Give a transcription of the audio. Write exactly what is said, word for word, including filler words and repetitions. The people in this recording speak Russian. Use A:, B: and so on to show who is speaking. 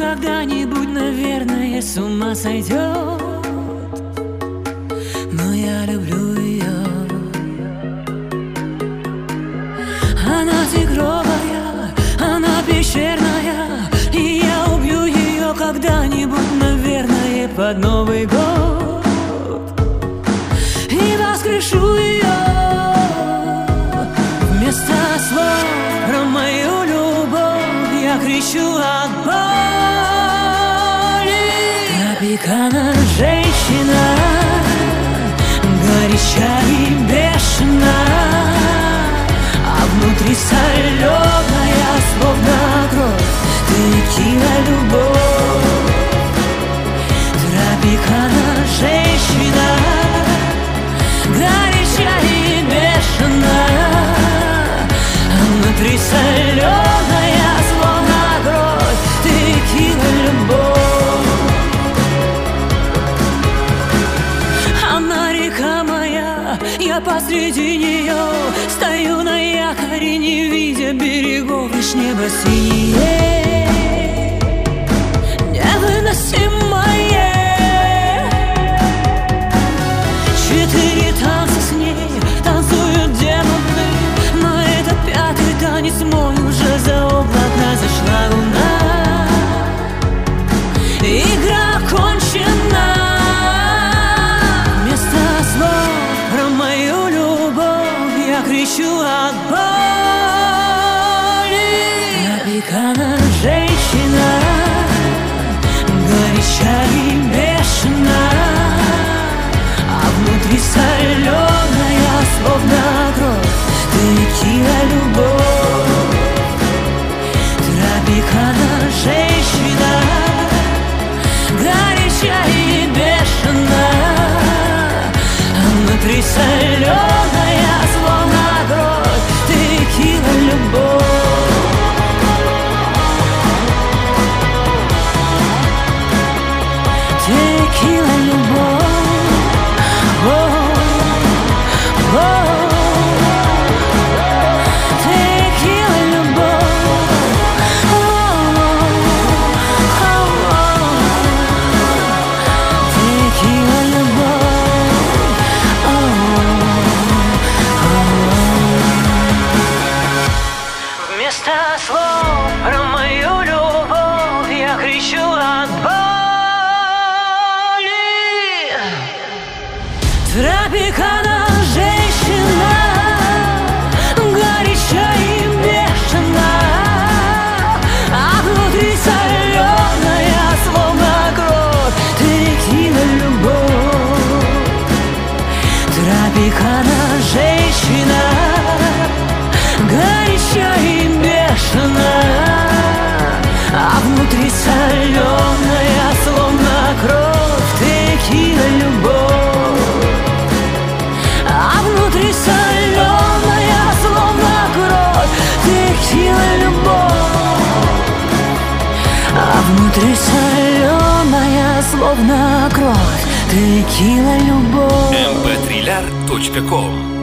A: когда-нибудь, наверное, с ума сойдет, но я люблю ее. Она тигровая, она пещерная, и я убью ее когда-нибудь, наверное, под Новый год, и воскрешу ее. Вместо слов про мою любовь я кричу от боли. Тропикана женщина, горяча и бешена, а внутри соленая, словно кровь, текила любовь. Тропикана женщина, горяча и бешена, а внутри соленая, словно кровь, текила любовь. Она река моя, я посреди нее стою на якоре, не видя берегов, лишь небо синее, невыносимое. Четыре танца с ней танцуют демоны, но это пятый танец мой, уже за облака зашла луна. Игра окончена. Вместо слов про мою любовь я кричу от боли. Тропикана женщина, горяча и бешена, а внутри соленая, словно кровь, текила любовь. Тропикана женщина, горяча и бешена, а внутри соленая, словно кровь, текила любовь. Текила любовь. Вместо слов про мою любовь я кричу от боли. Тропикана женщина, горяча и бешена, а внутри соленая, словно кровь, текила любовь. Тропикана женщина, горяча и бешена, а внутри соленая, словно кровь, текила любовь. А внутри соленая, словно кровь, текила любовь. А внутри соленая, словно кровь, текила любовь.
B: эм пэ триллер точка ком